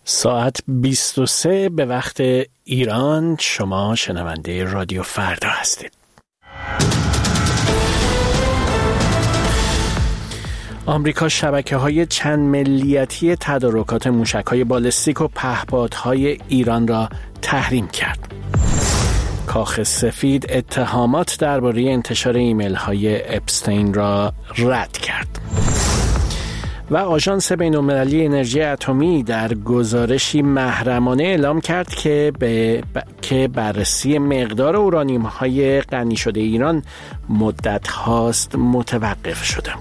ساعت 23 به وقت ایران. شما شنونده رادیو فردا هستید. آمریکا شبکه‌های چند ملیتی تدارکات موشک‌های بالستیک و پهپادهای ایران را تحریم کرد. کاخ سفید اتهامات درباره انتشار ایمیل‌های اپستین را رد کرد. و آژانس بین‌المللی انرژی اتمی در گزارشی محرمانه اعلام کرد که بررسی مقدار اورانیوم‌های غنی شده ایران مدت هاست متوقف شده.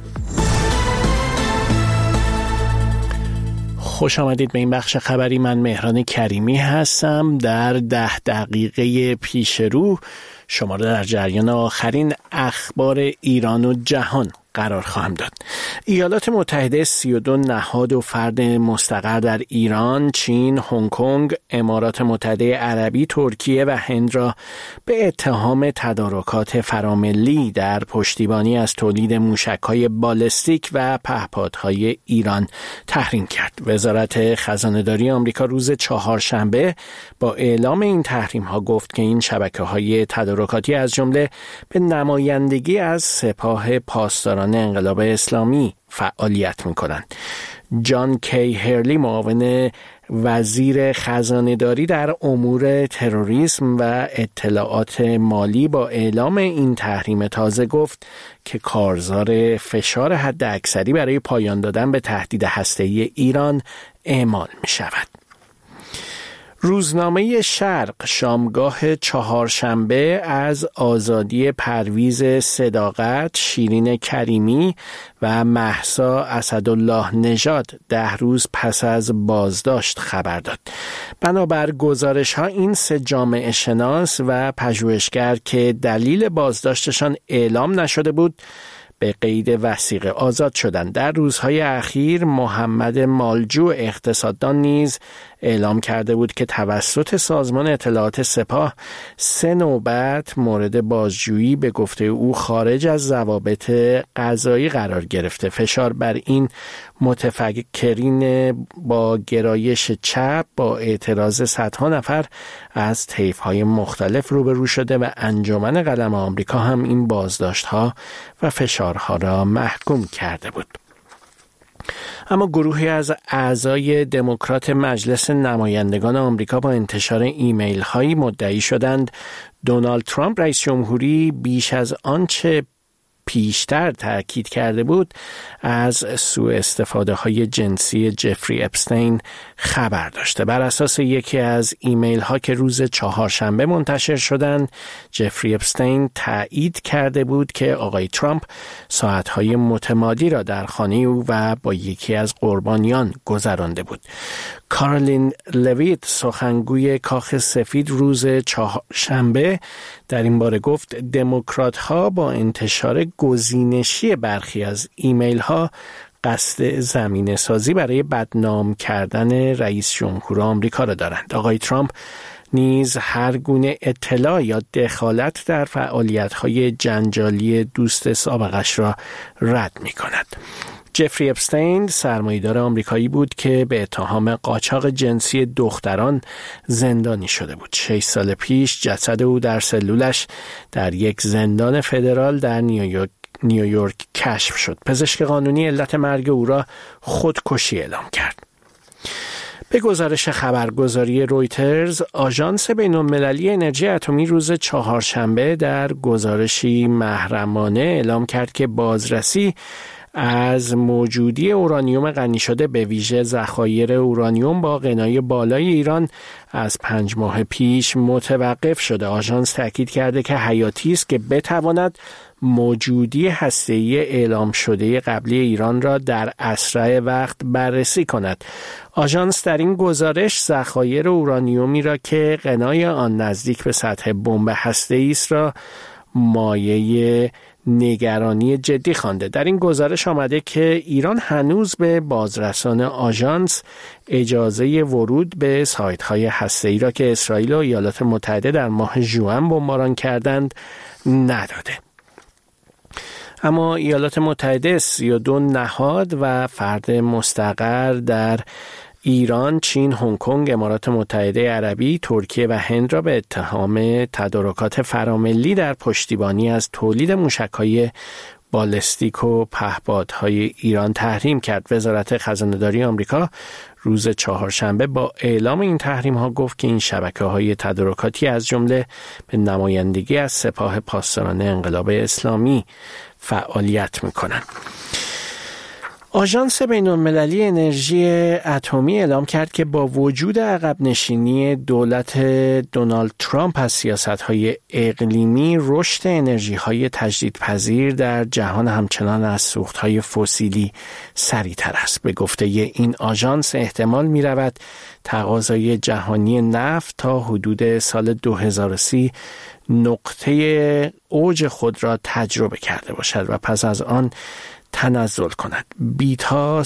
خوش آمدید به این بخش خبری. من مهران کریمی هستم. در 10 دقیقه پیش رو شما را در جریان آخرین اخبار ایران و جهان قرار خواهم داد. ایالات متحده 32 نهاد و فرد مستقر در ایران، چین، هنگ کنگ، امارات متحده عربی، ترکیه و هند را به اتهام تدارکات فراملی در پشتیبانی از تولید موشک‌های بالستیک و پهپادهای ایران تحریم کرد. وزارت خزانه‌داری آمریکا روز چهارشنبه با اعلام این تحریم‌ها گفت که این شبکه‌های تدارکاتی از جمله به نمایندگی از سپاه پاسداران انقلاب اسلامی فعالیت می‌کنند. جان کی هرلی، معاون وزیر خزانه‌داری در امور تروریسم و اطلاعات مالی، با اعلام این تحریم تازه گفت که کارزار فشار حداکثری برای پایان دادن به تهدید هسته‌ای ایران اعمال می‌شود. روزنامه شرق شامگاه چهارشنبه از آزادی پرویز صداقت، شیرین کریمی و مهسا اسدالله نژاد 10 روز پس از بازداشت خبر داد. بنابر گزارش‌ها این سه جامعه شناس و پژوهشگر که دلیل بازداشتشان اعلام نشده بود به قید وثیقه آزاد شدند. در روزهای اخیر محمد مالجو اقتصاددان نیز اعلام کرده بود که توسط سازمان اطلاعات سپاه 3 نوبت مورد بازجویی به گفته او خارج از ضوابط قضایی قرار گرفته. فشار بر این متفکرین با گرایش چپ با اعتراض صدها نفر از طیف‌های مختلف روبرو شده و انجمن قلم آمریکا هم این بازداشت‌ها و فشارها را محکوم کرده بود. اما گروهی از اعضای دموکرات مجلس نمایندگان آمریکا با انتشار ایمیل هایی مدعی شدند دونالد ترامپ رئیس جمهوری بیش از آنچه پیشتر تأکید کرده بود از سوء استفاده های جنسی جفری اپستین خبر داشته. بر اساس یکی از ایمیل ها که روز چهارشنبه منتشر شدند، جفری اپستین تایید کرده بود که آقای ترامپ ساعت های متمادی را در خانه او و با یکی از قربانیان گذرانده بود. کارولین لویت، سخنگوی کاخ سفید، روز چهارشنبه در این باره گفت دموکرات ها با انتشار گزینشی برخی از ایمیل ها قصد زمینه سازی برای بدنام کردن رئیس جمهور آمریکا را دارند. آقای ترامپ نیز هر گونه اطلاع یا دخالت در فعالیت‌های جنجالی دوست سابقش را رد می‌کند. جفری اپستین سرمایه‌دار آمریکایی بود که به اتهام قاچاق جنسی دختران زندانی شده بود. 6 سال پیش جسد او در سلولش در یک زندان فدرال در نیویورک کشف شد. پزشک قانونی علت مرگ او را خودکشی اعلام کرد. به گزارش خبرگزاری رویترز، آژانس بین‌المللی انرژی اتمی روز چهارشنبه در گزارشی محرمانه اعلام کرد که بازرسی از موجودی اورانیوم غنی شده به ویژه ذخایر اورانیوم با غنای بالای ایران از 5 ماه پیش متوقف شده. آژانس تاکید کرده که حیاتی است که بتواند موجودی هسته‌ای اعلام شده قبلی ایران را در اسرع وقت بررسی کند. آژانس در این گزارش ذخایر اورانیومی را که غنای آن نزدیک به سطح بمب هسته‌ای است را مایه نگرانی جدی خوانده. در این گزارش آمده که ایران هنوز به بازرسان آژانس اجازه ورود به سایت‌های هسته‌ای را که اسرائیل و ایالات متحده در ماه ژوئن بمباران کردند نداده. اما ایالات متحده 32 نهاد و فرد مستقر در ایران، چین، هنگ کنگ، امارات متحده عربی، ترکیه و هند را به اتهام تدارکات فراملی در پشتیبانی از تولید موشک‌های بالستیک و پهپادهای ایران تحریم کرد. وزارت خزانه‌داری آمریکا روز چهارشنبه با اعلام این تحریم‌ها گفت که این شبکه‌های تدارکاتی از جمله به نمایندگی از سپاه پاسداران انقلاب اسلامی فعالیت می‌کنند. آژانس بین‌المللی انرژی اتمی اعلام کرد که با وجود عقب نشینی دولت دونالد ترامپ از سیاست‌های اقلیمی، رشد انرژی‌های تجدیدپذیر در جهان همچنان از سوخت‌های فسیلی سریع‌تر است. به گفته این آژانس احتمال می‌رود تقاضای جهانی نفت تا حدود سال 2030 نقطه اوج خود را تجربه کرده باشد و پس از آن تنزل کند. بیتا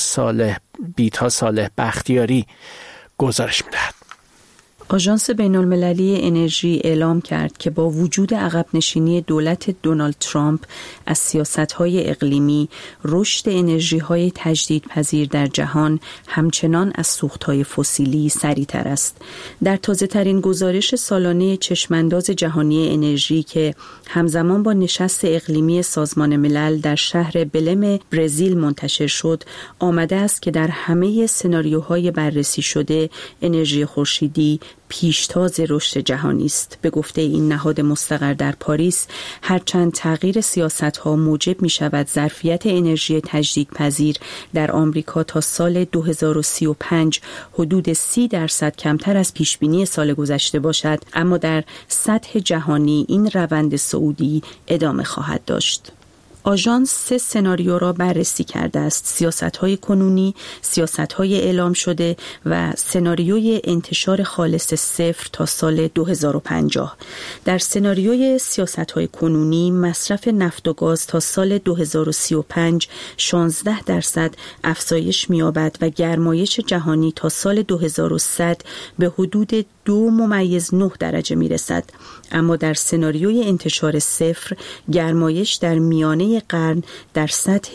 صالح بختیاری گزارش می‌دهد. آژانس بین‌المللی انرژی اعلام کرد که با وجود عقب نشینی دولت دونالد ترامپ از سیاست‌های اقلیمی، رشد انرژی‌های تجدیدپذیر در جهان همچنان از سوخت‌های فسیلی سریع‌تر است. در تازه‌ترین گزارش سالانه چشمانداز جهانی انرژی که همزمان با نشست اقلیمی سازمان ملل در شهر بلم برزیل منتشر شد، آمده است که در همه سناریوهای بررسی شده انرژی خورشیدی پیشتاز رشد جهانی است. به گفته این نهاد مستقر در پاریس، هرچند تغییر سیاست‌ها موجب می‌شود ظرفیت انرژی تجدیدپذیر در آمریکا تا سال 2035 حدود 30% کمتر از پیشبینی سال گذشته باشد، اما در سطح جهانی این روند صعودی ادامه خواهد داشت. آژانس 3 سناریو را بررسی کرده است: سیاست‌های کنونی، سیاست‌های اعلام شده و سناریوی انتشار خالص صفر تا سال 2050. در سناریوی سیاست‌های کنونی، مصرف نفت و گاز تا سال 2035 16% افزایش می‌یابد و گرمایش جهانی تا سال 2100 به حدود 2.9 درجه میرسد. اما در سناریوی انتشار صفر، گرمایش در میانه قرن در سطح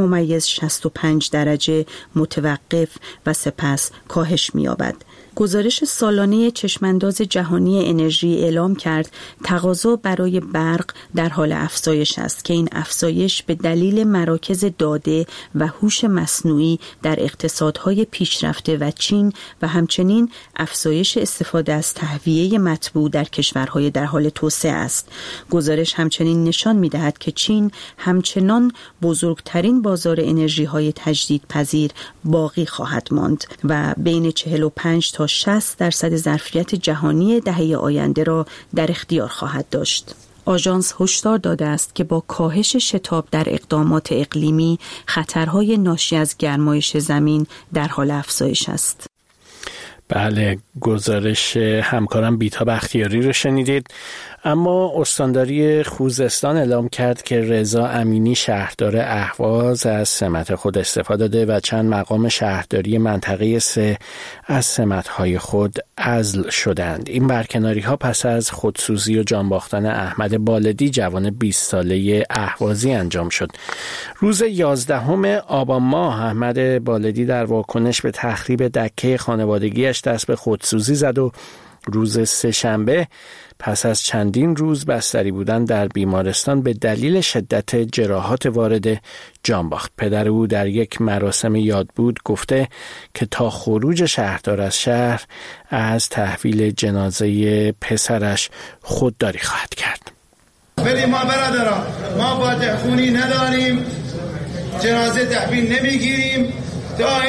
1.65 درجه متوقف و سپس کاهش می‌یابد. گزارش سالانه چشمانداز جهانی انرژی اعلام کرد تقاضا برای برق در حال افزایش است که این افزایش به دلیل مراکز داده و هوش مصنوعی در اقتصادهای پیشرفته و چین و همچنین افزایش استفاده از تهویه مطبوع در کشورهای در حال توسعه است. گزارش همچنین نشان می‌دهد که چین همچنان بزرگترین بازار انرژی‌های تجدیدپذیر باقی خواهد ماند و بین 45 تا 60% ظرفیت جهانی دهه آینده را در اختیار خواهد داشت. آژانس هشدار داده است که با کاهش شتاب در اقدامات اقلیمی، خطرهای ناشی از گرمایش زمین در حال افزایش است. بله، گزارش همکارم بیتا بختیاری رو شنیدید. اما استانداری خوزستان اعلام کرد که رضا امینی شهردار اهواز از سمت خود استفاده داده و چند مقام شهرداری منطقه 3 از سمت‌های خود عزل شدند. این برکناری‌ها پس از خودسوزی و جان باختن احمد بالدی جوان 20 ساله اهوازی انجام شد. روز 11 آبان ماه احمد بالدی در واکنش به تخریب دکه خانوادگیش دست به خودسوزی زد و روز سه‌شنبه پس از چندین روز بستری بودن در بیمارستان به دلیل شدت جراحات وارده جان باخت. پدر او در یک مراسم یادبود گفته که تا خروج شهردار از شهر از تحویل جنازه پسرش خودداری خواهد کرد. ولی ما برادران، ما قاطع خونی نداریم، جنازه تحویل نمیگیریم تا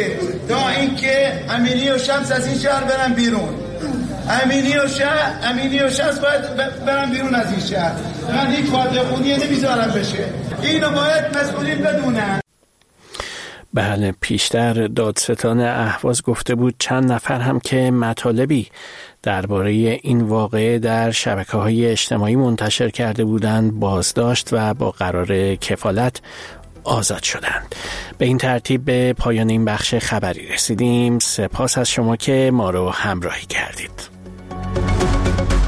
اینکه امینی و شمس از این شهر برن بیرون. امینی و شمس باید برن بیرون از این شهر. من هیچ قاطع خونی نمیذارم بشه. اینو باید مسئولین بدونن. بله، پیشتر دادستان اهواز گفته بود چند نفر هم که مطالبی درباره این واقعه در شبکه‌های اجتماعی منتشر کرده بودند بازداشت و با قرار کفالت آزاد شدند. به این ترتیب به پایان این بخش خبری رسیدیم. سپاس از شما که ما رو همراهی کردید.